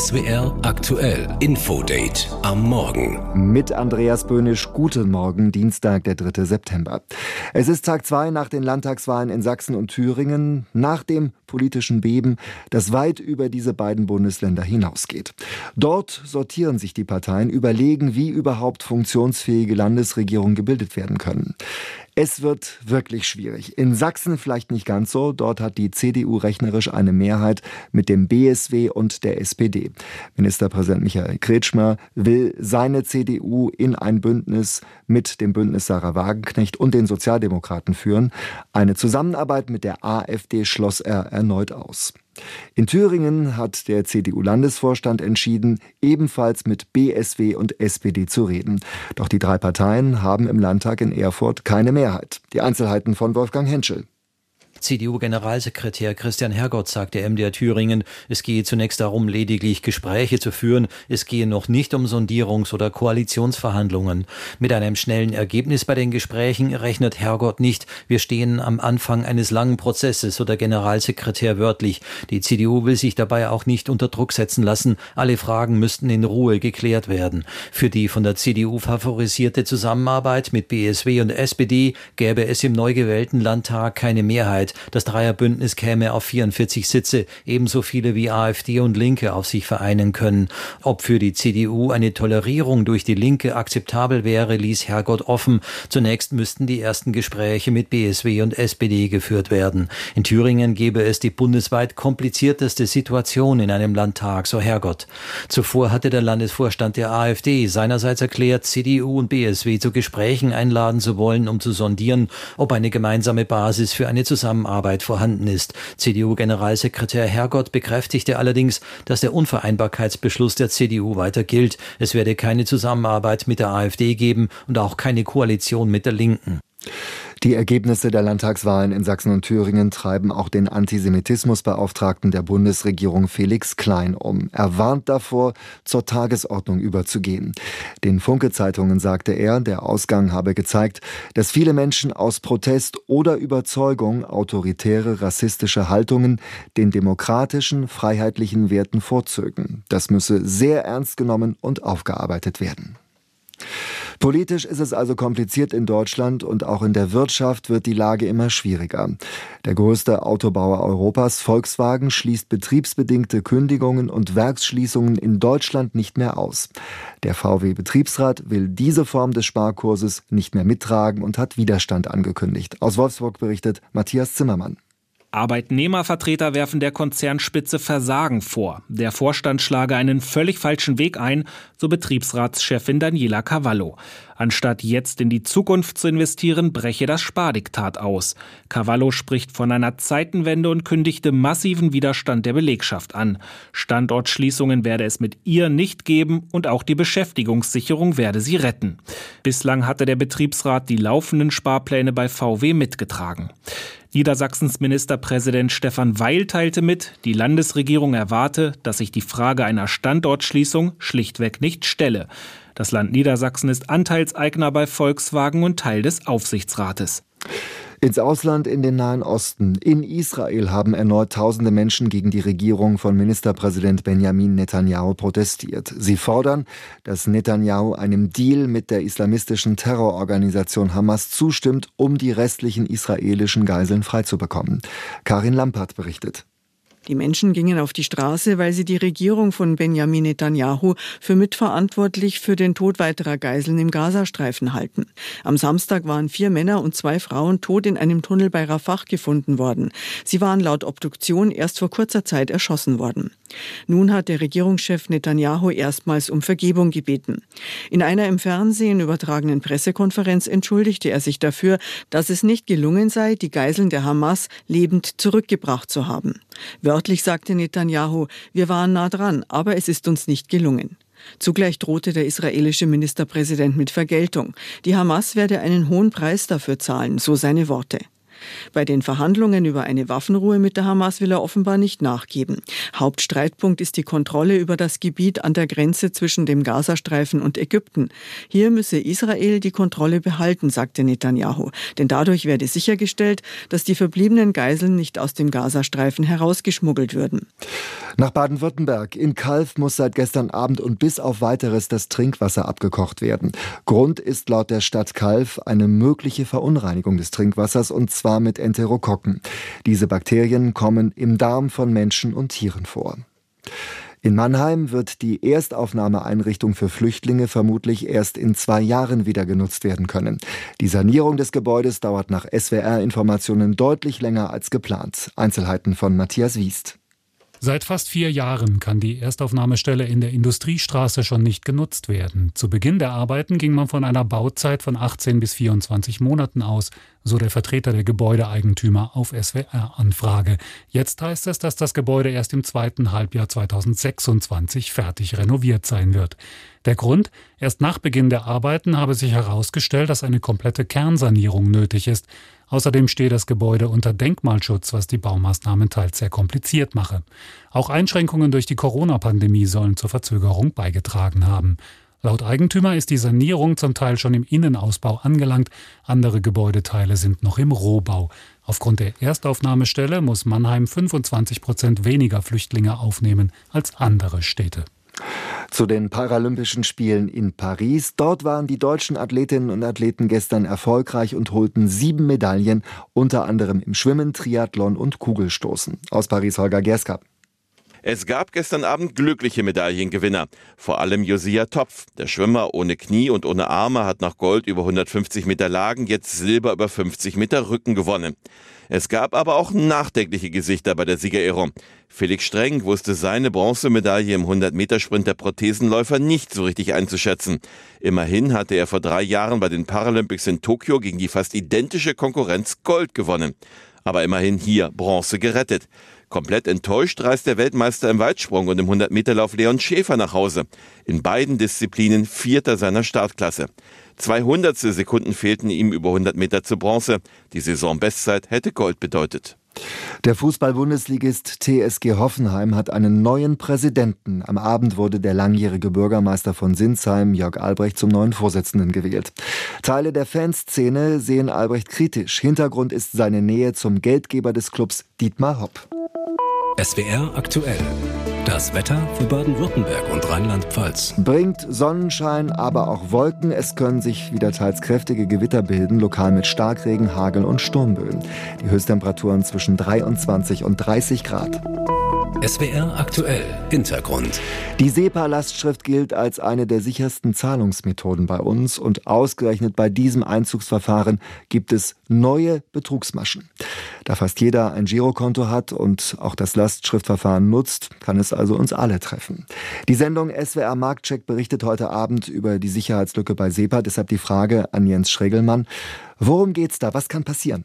SWR aktuell Infodate am Morgen. Mit Andreas Böhnisch, guten Morgen, Dienstag, der 3. September. Es ist Tag 2 nach den Landtagswahlen in Sachsen und Thüringen, nach dem politischen Beben, das weit über diese beiden Bundesländer hinausgeht. Dort sortieren sich die Parteien, überlegen, wie überhaupt funktionsfähige Landesregierungen gebildet werden können. Es wird wirklich schwierig. In Sachsen vielleicht nicht ganz so. Dort hat die CDU rechnerisch eine Mehrheit mit dem BSW und der SPD. Ministerpräsident Michael Kretschmer will seine CDU in ein Bündnis mit dem Bündnis Sarah Wagenknecht und den Sozialdemokraten führen. Eine Zusammenarbeit mit der AfD schloss er erneut aus. In Thüringen hat der CDU-Landesvorstand entschieden, ebenfalls mit BSW und SPD zu reden. Doch die drei Parteien haben im Landtag in Erfurt keine Mehrheit. Die Einzelheiten von Wolfgang Henschel. CDU-Generalsekretär Christian Hergott sagte MDR Thüringen, es gehe zunächst darum, lediglich Gespräche zu führen. Es gehe noch nicht um Sondierungs- oder Koalitionsverhandlungen. Mit einem schnellen Ergebnis bei den Gesprächen rechnet Hergott nicht. Wir stehen am Anfang eines langen Prozesses, so der Generalsekretär wörtlich. Die CDU will sich dabei auch nicht unter Druck setzen lassen. Alle Fragen müssten in Ruhe geklärt werden. Für die von der CDU favorisierte Zusammenarbeit mit BSW und SPD gäbe es im neu gewählten Landtag keine Mehrheit. Das Dreierbündnis käme auf 44 Sitze, ebenso viele wie AfD und Linke auf sich vereinen können. Ob für die CDU eine Tolerierung durch die Linke akzeptabel wäre, ließ Hergott offen. Zunächst müssten die ersten Gespräche mit BSW und SPD geführt werden. In Thüringen gäbe es die bundesweit komplizierteste Situation in einem Landtag, so Hergott. Zuvor hatte der Landesvorstand der AfD seinerseits erklärt, CDU und BSW zu Gesprächen einladen zu wollen, um zu sondieren, ob eine gemeinsame Basis für eine Zusammenarbeit vorhanden ist. CDU-Generalsekretär Hergott bekräftigte allerdings, dass der Unvereinbarkeitsbeschluss der CDU weiter gilt. Es werde keine Zusammenarbeit mit der AfD geben und auch keine Koalition mit der Linken. Die Ergebnisse der Landtagswahlen in Sachsen und Thüringen treiben auch den Antisemitismusbeauftragten der Bundesregierung Felix Klein um. Er warnt davor, zur Tagesordnung überzugehen. Den Funke-Zeitungen sagte er, der Ausgang habe gezeigt, dass viele Menschen aus Protest oder Überzeugung autoritäre, rassistische Haltungen den demokratischen, freiheitlichen Werten vorzögen. Das müsse sehr ernst genommen und aufgearbeitet werden. Politisch ist es also kompliziert in Deutschland und auch in der Wirtschaft wird die Lage immer schwieriger. Der größte Autobauer Europas, Volkswagen, schließt betriebsbedingte Kündigungen und Werksschließungen in Deutschland nicht mehr aus. Der VW-Betriebsrat will diese Form des Sparkurses nicht mehr mittragen und hat Widerstand angekündigt. Aus Wolfsburg berichtet Matthias Zimmermann. Arbeitnehmervertreter werfen der Konzernspitze Versagen vor. Der Vorstand schlage einen völlig falschen Weg ein, so Betriebsratschefin Daniela Cavallo. Anstatt jetzt in die Zukunft zu investieren, breche das Spardiktat aus. Cavallo spricht von einer Zeitenwende und kündigte massiven Widerstand der Belegschaft an. Standortschließungen werde es mit ihr nicht geben und auch die Beschäftigungssicherung werde sie retten. Bislang hatte der Betriebsrat die laufenden Sparpläne bei VW mitgetragen. Niedersachsens Ministerpräsident Stefan Weil teilte mit, die Landesregierung erwarte, dass sich die Frage einer Standortschließung schlichtweg nicht stelle. Das Land Niedersachsen ist Anteilseigner bei Volkswagen und Teil des Aufsichtsrates. Ins Ausland, in den Nahen Osten. In Israel haben erneut tausende Menschen gegen die Regierung von Ministerpräsident Benjamin Netanyahu protestiert. Sie fordern, dass Netanyahu einem Deal mit der islamistischen Terrororganisation Hamas zustimmt, um die restlichen israelischen Geiseln freizubekommen. Karin Lampert berichtet. Die Menschen gingen auf die Straße, weil sie die Regierung von Benjamin Netanyahu für mitverantwortlich für den Tod weiterer Geiseln im Gazastreifen halten. Am Samstag waren 4 Männer und 2 Frauen tot in einem Tunnel bei Rafah gefunden worden. Sie waren laut Obduktion erst vor kurzer Zeit erschossen worden. Nun hat der Regierungschef Netanyahu erstmals um Vergebung gebeten. In einer im Fernsehen übertragenen Pressekonferenz entschuldigte er sich dafür, dass es nicht gelungen sei, die Geiseln der Hamas lebend zurückgebracht zu haben. Wörtlich sagte Netanyahu, wir waren nah dran, aber es ist uns nicht gelungen. Zugleich drohte der israelische Ministerpräsident mit Vergeltung. Die Hamas werde einen hohen Preis dafür zahlen, so seine Worte. Bei den Verhandlungen über eine Waffenruhe mit der Hamas will er offenbar nicht nachgeben. Hauptstreitpunkt ist die Kontrolle über das Gebiet an der Grenze zwischen dem Gazastreifen und Ägypten. Hier müsse Israel die Kontrolle behalten, sagte Netanyahu. Denn dadurch werde sichergestellt, dass die verbliebenen Geiseln nicht aus dem Gazastreifen herausgeschmuggelt würden. Nach Baden-Württemberg. In Calw muss seit gestern Abend und bis auf Weiteres das Trinkwasser abgekocht werden. Grund ist laut der Stadt Calw eine mögliche Verunreinigung des Trinkwassers, und zwar mit Enterokokken. Diese Bakterien kommen im Darm von Menschen und Tieren vor. In Mannheim wird die Erstaufnahmeeinrichtung für Flüchtlinge vermutlich erst in 2 Jahren wieder genutzt werden können. Die Sanierung des Gebäudes dauert nach SWR-Informationen deutlich länger als geplant. Einzelheiten von Matthias Wiest. Seit fast 4 Jahren kann die Erstaufnahmestelle in der Industriestraße schon nicht genutzt werden. Zu Beginn der Arbeiten ging man von einer Bauzeit von 18 bis 24 Monaten aus, so der Vertreter der Gebäudeeigentümer auf SWR-Anfrage. Jetzt heißt es, dass das Gebäude erst im 2. Halbjahr 2026 fertig renoviert sein wird. Der Grund? Erst nach Beginn der Arbeiten habe sich herausgestellt, dass eine komplette Kernsanierung nötig ist. Außerdem stehe das Gebäude unter Denkmalschutz, was die Baumaßnahmen teils sehr kompliziert mache. Auch Einschränkungen durch die Corona-Pandemie sollen zur Verzögerung beigetragen haben. Laut Eigentümer ist die Sanierung zum Teil schon im Innenausbau angelangt, andere Gebäudeteile sind noch im Rohbau. Aufgrund der Erstaufnahmestelle muss Mannheim 25% weniger Flüchtlinge aufnehmen als andere Städte. Zu den Paralympischen Spielen in Paris. Dort waren die deutschen Athletinnen und Athleten gestern erfolgreich und holten 7 Medaillen, unter anderem im Schwimmen, Triathlon und Kugelstoßen. Aus Paris Holger Gerskap. Es gab gestern Abend glückliche Medaillengewinner. Vor allem Josia Topf. Der Schwimmer ohne Knie und ohne Arme hat nach Gold über 150 Meter Lagen jetzt Silber über 50 Meter Rücken gewonnen. Es gab aber auch nachdenkliche Gesichter bei der Siegerehrung. Felix Streng wusste seine Bronzemedaille im 100-Meter-Sprint der Prothesenläufer nicht so richtig einzuschätzen. Immerhin hatte er vor 3 Jahren bei den Paralympics in Tokio gegen die fast identische Konkurrenz Gold gewonnen. Aber immerhin hier Bronze gerettet. Komplett enttäuscht reist der Weltmeister im Weitsprung und im 100-Meter-Lauf Leon Schäfer nach Hause. In beiden Disziplinen 4. seiner Startklasse. 200 Sekunden fehlten ihm über 100 Meter zur Bronze. Die Saisonbestzeit hätte Gold bedeutet. Der Fußball-Bundesligist TSG Hoffenheim hat einen neuen Präsidenten. Am Abend wurde der langjährige Bürgermeister von Sinsheim, Jörg Albrecht, zum neuen Vorsitzenden gewählt. Teile der Fanszene sehen Albrecht kritisch. Hintergrund ist seine Nähe zum Geldgeber des Clubs, Dietmar Hopp. SWR aktuell. Das Wetter für Baden-Württemberg und Rheinland-Pfalz. Bringt Sonnenschein, aber auch Wolken. Es können sich wieder teils kräftige Gewitter bilden, lokal mit Starkregen, Hagel und Sturmböen. Die Höchsttemperaturen zwischen 23 und 30 Grad. SWR aktuell. Hintergrund. Die SEPA-Lastschrift gilt als eine der sichersten Zahlungsmethoden bei uns, und ausgerechnet bei diesem Einzugsverfahren gibt es neue Betrugsmaschen. Da fast jeder ein Girokonto hat und auch das Lastschriftverfahren nutzt, kann es also uns alle treffen. Die Sendung SWR Marktcheck berichtet heute Abend über die Sicherheitslücke bei SEPA. Deshalb die Frage an Jens Schregelmann. Worum geht's da? Was kann passieren?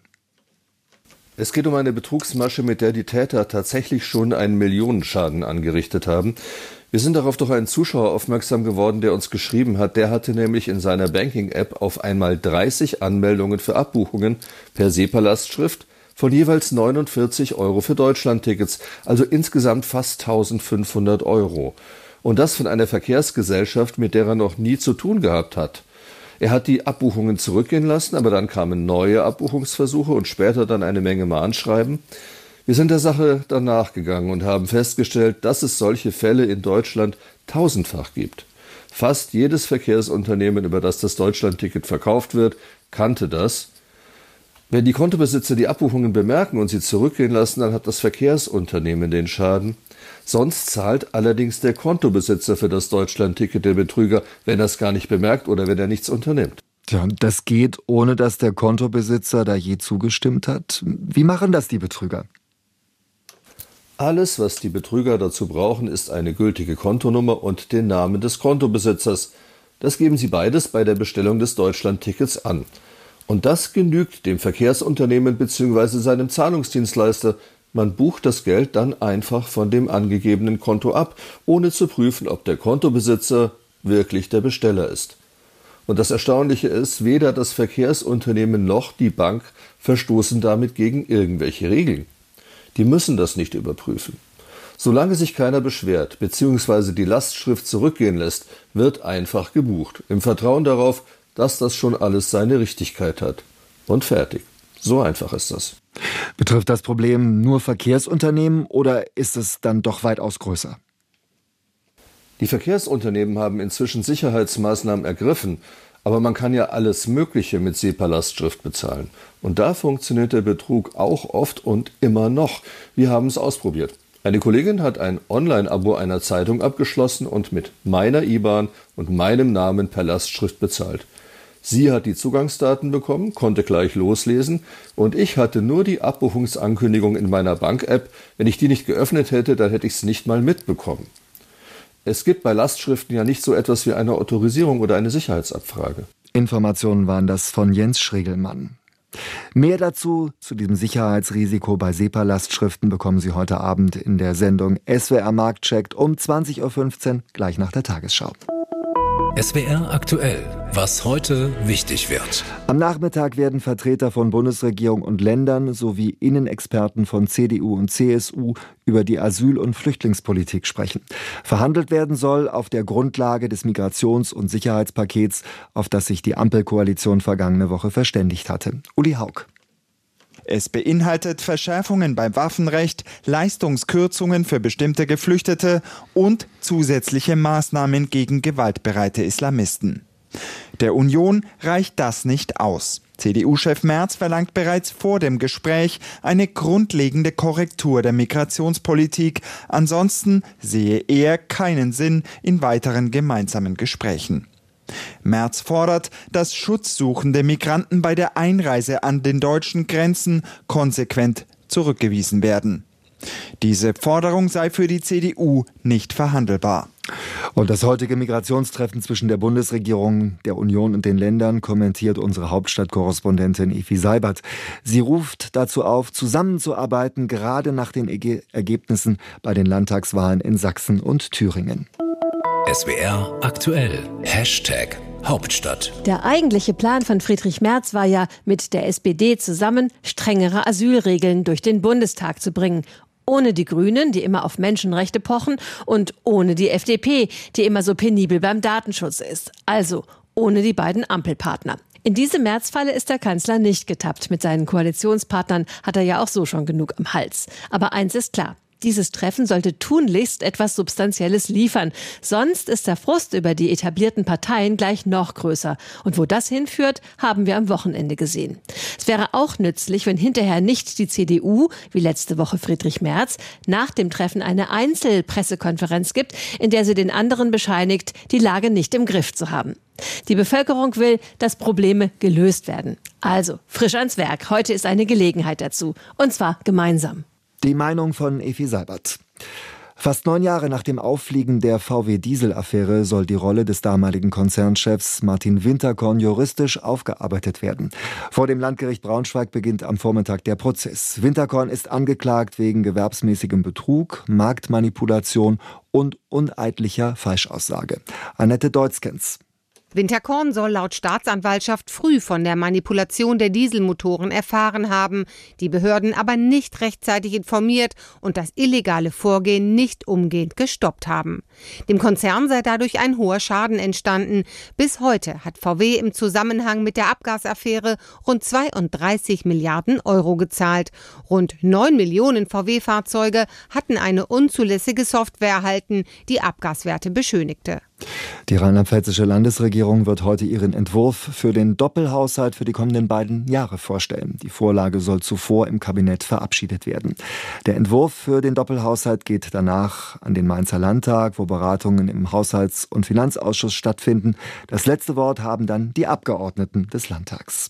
Es geht um eine Betrugsmasche, mit der die Täter tatsächlich schon einen Millionenschaden angerichtet haben. Wir sind darauf durch einen Zuschauer aufmerksam geworden, der uns geschrieben hat. Der hatte nämlich in seiner Banking-App auf einmal 30 Anmeldungen für Abbuchungen per SEPA-Lastschrift von jeweils 49 € für Deutschlandtickets, also insgesamt fast 1.500 €. Und das von einer Verkehrsgesellschaft, mit der er noch nie zu tun gehabt hat. Er hat die Abbuchungen zurückgehen lassen, aber dann kamen neue Abbuchungsversuche und später dann eine Menge Mahnschreiben. Wir sind der Sache dann nachgegangen und haben festgestellt, dass es solche Fälle in Deutschland tausendfach gibt. Fast jedes Verkehrsunternehmen, über das das Deutschlandticket verkauft wird, kannte das. Wenn die Kontobesitzer die Abbuchungen bemerken und sie zurückgehen lassen, dann hat das Verkehrsunternehmen den Schaden. Sonst zahlt allerdings der Kontobesitzer für das Deutschlandticket den Betrüger, wenn er es gar nicht bemerkt oder wenn er nichts unternimmt. Tja, und das geht, ohne dass der Kontobesitzer da je zugestimmt hat. Wie machen das die Betrüger? Alles, was die Betrüger dazu brauchen, ist eine gültige Kontonummer und den Namen des Kontobesitzers. Das geben sie beides bei der Bestellung des Deutschlandtickets an. Und das genügt dem Verkehrsunternehmen bzw. seinem Zahlungsdienstleister. Man bucht das Geld dann einfach von dem angegebenen Konto ab, ohne zu prüfen, ob der Kontobesitzer wirklich der Besteller ist. Und das Erstaunliche ist, weder das Verkehrsunternehmen noch die Bank verstoßen damit gegen irgendwelche Regeln. Die müssen das nicht überprüfen. Solange sich keiner beschwert bzw. die Lastschrift zurückgehen lässt, wird einfach gebucht, im Vertrauen darauf, dass das schon alles seine Richtigkeit hat. Und fertig. So einfach ist das. Betrifft das Problem nur Verkehrsunternehmen oder ist es dann doch weitaus größer? Die Verkehrsunternehmen haben inzwischen Sicherheitsmaßnahmen ergriffen, aber man kann ja alles Mögliche mit SEPA-Lastschrift bezahlen. Und da funktioniert der Betrug auch oft und immer noch. Wir haben es ausprobiert. Eine Kollegin hat ein Online-Abo einer Zeitung abgeschlossen und mit meiner IBAN und meinem Namen per Lastschrift bezahlt. Sie hat die Zugangsdaten bekommen, konnte gleich loslesen und ich hatte nur die Abbuchungsankündigung in meiner Bank-App. Wenn ich die nicht geöffnet hätte, dann hätte ich es nicht mal mitbekommen. Es gibt bei Lastschriften ja nicht so etwas wie eine Autorisierung oder eine Sicherheitsabfrage. Informationen waren das von Jens Schregelmann. Mehr dazu, zu diesem Sicherheitsrisiko bei SEPA-Lastschriften, bekommen Sie heute Abend in der Sendung SWR Marktcheck um 20.15 Uhr, gleich nach der Tagesschau. SWR aktuell, was heute wichtig wird. Am Nachmittag werden Vertreter von Bundesregierung und Ländern sowie Innenexperten von CDU und CSU über die Asyl- und Flüchtlingspolitik sprechen. Verhandelt werden soll auf der Grundlage des Migrations- und Sicherheitspakets, auf das sich die Ampelkoalition vergangene Woche verständigt hatte. Uli Haug. Es beinhaltet Verschärfungen beim Waffenrecht, Leistungskürzungen für bestimmte Geflüchtete und zusätzliche Maßnahmen gegen gewaltbereite Islamisten. Der Union reicht das nicht aus. CDU-Chef Merz verlangt bereits vor dem Gespräch eine grundlegende Korrektur der Migrationspolitik. Ansonsten sehe er keinen Sinn in weiteren gemeinsamen Gesprächen. Merz fordert, dass schutzsuchende Migranten bei der Einreise an den deutschen Grenzen konsequent zurückgewiesen werden. Diese Forderung sei für die CDU nicht verhandelbar. Und das heutige Migrationstreffen zwischen der Bundesregierung, der Union und den Ländern kommentiert unsere Hauptstadtkorrespondentin Evi Seibert. Sie ruft dazu auf, zusammenzuarbeiten, gerade nach den Ergebnissen bei den Landtagswahlen in Sachsen und Thüringen. SWR aktuell. #Hauptstadt. Der eigentliche Plan von Friedrich Merz war ja, mit der SPD zusammen strengere Asylregeln durch den Bundestag zu bringen. Ohne die Grünen, die immer auf Menschenrechte pochen, und ohne die FDP, die immer so penibel beim Datenschutz ist. Also ohne die beiden Ampelpartner. In diese Märzfalle ist der Kanzler nicht getappt. Mit seinen Koalitionspartnern hat er ja auch so schon genug am Hals. Aber eins ist klar. Dieses Treffen sollte tunlichst etwas Substanzielles liefern. Sonst ist der Frust über die etablierten Parteien gleich noch größer. Und wo das hinführt, haben wir am Wochenende gesehen. Es wäre auch nützlich, wenn hinterher nicht die CDU, wie letzte Woche Friedrich Merz, nach dem Treffen eine Einzelpressekonferenz gibt, in der sie den anderen bescheinigt, die Lage nicht im Griff zu haben. Die Bevölkerung will, dass Probleme gelöst werden. Also frisch ans Werk. Heute ist eine Gelegenheit dazu. Und zwar gemeinsam. Die Meinung von Evi Seibert. Fast 9 Jahre nach dem Auffliegen der VW-Diesel-Affäre soll die Rolle des damaligen Konzernchefs Martin Winterkorn juristisch aufgearbeitet werden. Vor dem Landgericht Braunschweig beginnt am Vormittag der Prozess. Winterkorn ist angeklagt wegen gewerbsmäßigem Betrug, Marktmanipulation und uneidlicher Falschaussage. Annette Deutzkens. Winterkorn soll laut Staatsanwaltschaft früh von der Manipulation der Dieselmotoren erfahren haben, die Behörden aber nicht rechtzeitig informiert und das illegale Vorgehen nicht umgehend gestoppt haben. Dem Konzern sei dadurch ein hoher Schaden entstanden. Bis heute hat VW im Zusammenhang mit der Abgasaffäre rund 32 Milliarden Euro gezahlt. Rund 9 Millionen VW-Fahrzeuge hatten eine unzulässige Software erhalten, die Abgaswerte beschönigte. Die rheinland-pfälzische Landesregierung wird heute ihren Entwurf für den Doppelhaushalt für die kommenden beiden Jahre vorstellen. Die Vorlage soll zuvor im Kabinett verabschiedet werden. Der Entwurf für den Doppelhaushalt geht danach an den Mainzer Landtag, wo Beratungen im Haushalts- und Finanzausschuss stattfinden. Das letzte Wort haben dann die Abgeordneten des Landtags.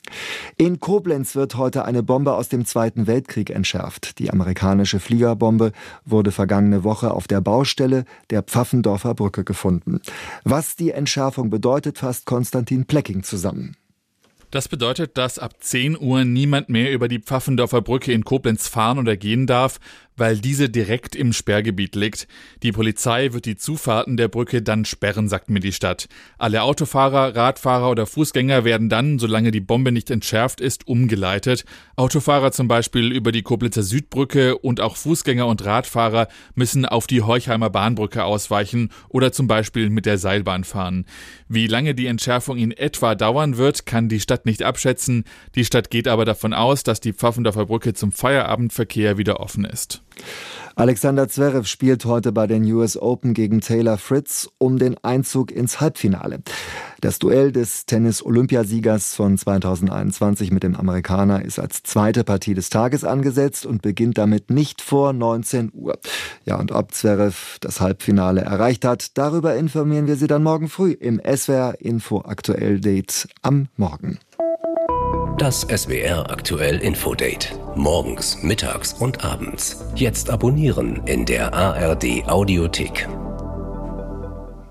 In Koblenz wird heute eine Bombe aus dem Zweiten Weltkrieg entschärft. Die amerikanische Fliegerbombe wurde vergangene Woche auf der Baustelle der Pfaffendorfer Brücke gefunden. Was die Entschärfung bedeutet, fasst Konstantin Plecking zusammen. Das bedeutet, dass ab 10 Uhr niemand mehr über die Pfaffendorfer Brücke in Koblenz fahren oder gehen darf, weil diese direkt im Sperrgebiet liegt. Die Polizei wird die Zufahrten der Brücke dann sperren, sagt mir die Stadt. Alle Autofahrer, Radfahrer oder Fußgänger werden dann, solange die Bombe nicht entschärft ist, umgeleitet. Autofahrer zum Beispiel über die Koblitzer Südbrücke und auch Fußgänger und Radfahrer müssen auf die Horchheimer Bahnbrücke ausweichen oder zum Beispiel mit der Seilbahn fahren. Wie lange die Entschärfung in etwa dauern wird, kann die Stadt nicht abschätzen. Die Stadt geht aber davon aus, dass die Pfaffendorfer Brücke zum Feierabendverkehr wieder offen ist. Alexander Zverev spielt heute bei den US Open gegen Taylor Fritz um den Einzug ins Halbfinale. Das Duell des Tennis-Olympiasiegers von 2021 mit dem Amerikaner ist als zweite Partie des Tages angesetzt und beginnt damit nicht vor 19 Uhr. Ja, und ob Zverev das Halbfinale erreicht hat, darüber informieren wir Sie dann morgen früh im SWR Info Aktuell Date am Morgen. Das SWR Aktuell Infodate. Morgens, mittags und abends. Jetzt abonnieren in der ARD Audiothek.